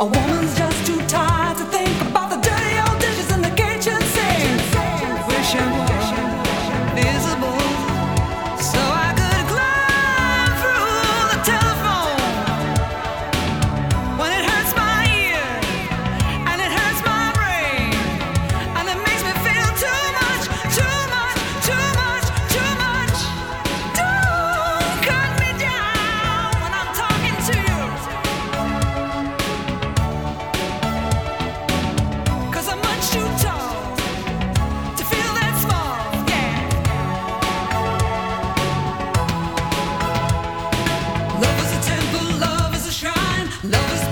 A woman's just too tired to think about the dirty old dishes in the kitchen sink. Wish it was visible, so I could climb through the telephone. When it hurts my ear, and it hurts my brain, and it makes me feel too much, too much, too much, too much. Don't cut me down when I'm talking to you, 'cause I'm much too tall to feel that small, yeah. Love is a temple, love is a shrine, love is